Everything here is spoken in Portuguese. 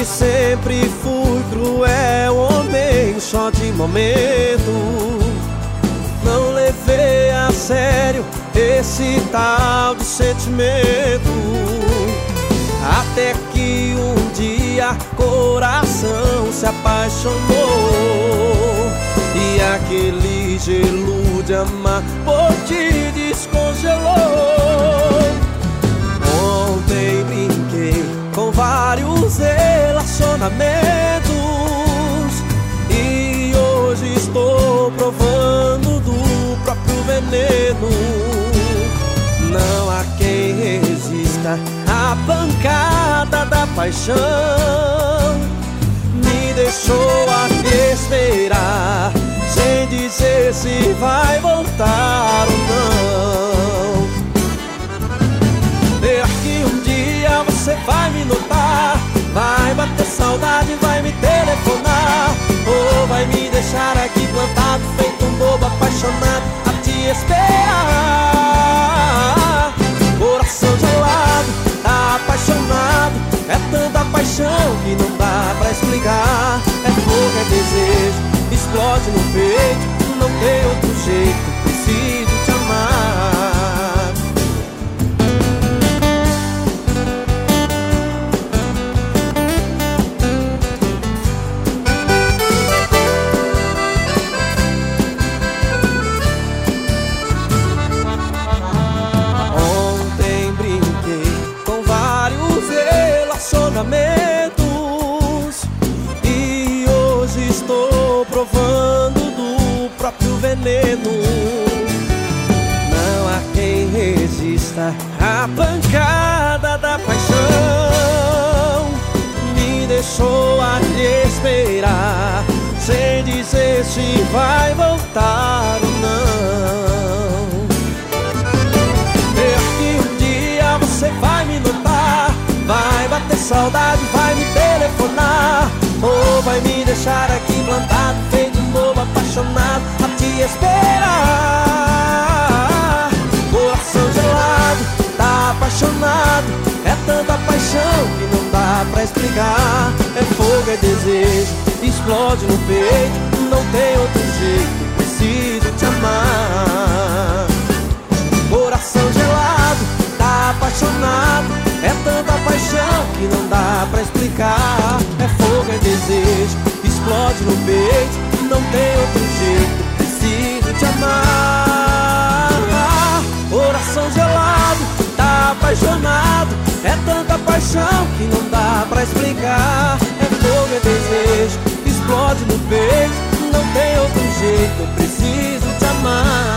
que sempre fui cruel, homem só de momento. Não levei a sério esse tal de sentimento, até que um dia coração se apaixonou e aquele gelo de amar por ti descongelou. Ontem brinquei com vários relacionamentos e hoje estou provando do próprio veneno. Não há quem resista à pancada da paixão. Me deixou a esperar, sem dizer se vai voltar ou não. Ver que um dia você vai me notar, vai bater saudade, vai me telefonar, ou vai me deixar aqui plantado, feito um bobo apaixonado, a te esperar. Coração gelado, tá apaixonado, é tanta paixão que não dá pra explicar. É fogo, é desejo, explode no peito, não tem outro jeito, preciso te amar. Ontem brinquei com vários relacionamentos e hoje estou provando do próprio veneno. Não há quem resista à pancada da paixão. Me deixou a te esperar, sem dizer se vai voltar ou não. Ver que um dia você vai me notar, vai bater saudade, vai me telefonar, ou vai me deixar aqui plantado, feito um bobo apaixonado, a te esperar. Coração gelado, tá apaixonado, é tanta paixão que não dá pra explicar. É fogo, é desejo, explode no peito, não tem outro jeito, preciso te amar. Coração gelado, tá apaixonado, é tanta paixão que não dá pra explicar. É fogo, é desejo, explode no peito, não tem outro jeito, preciso te amar. Coração gelado, tá apaixonado, é tanta paixão que não dá pra explicar. É fogo, é desejo, explode no peito, não tem outro jeito, eu preciso te amar.